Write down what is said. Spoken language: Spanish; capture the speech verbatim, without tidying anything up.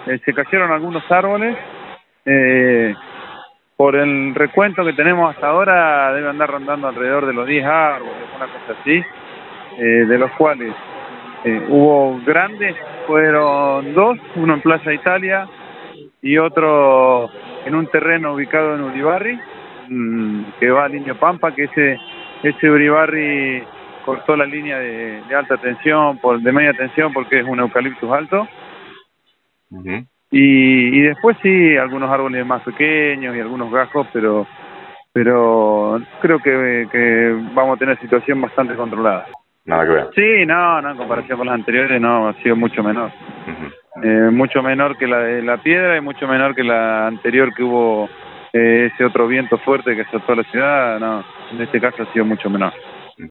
eh, se cayeron algunos árboles. Eh, por el recuento que tenemos hasta ahora, debe andar rondando alrededor de los diez árboles, una cosa así, eh, de los cuales eh, hubo grandes, fueron dos, uno en Plaza Italia y otro en un terreno ubicado en Uribarri, mmm, que va a Liño Pampa, que ese, ese Uribarri cortó la línea de, de alta tensión, por, de media tensión, porque es un eucaliptus alto. Uh-huh. Y, y después sí, algunos árboles más pequeños y algunos gajos, pero pero creo que, que vamos a tener situación bastante controlada. Nada que ver. Sí, no, no, en comparación con las anteriores no, ha sido mucho menor. Uh-huh. eh, mucho menor que la de la piedra y mucho menor que la anterior que hubo eh, ese otro viento fuerte que azotó la ciudad, no, en este caso ha sido mucho menor.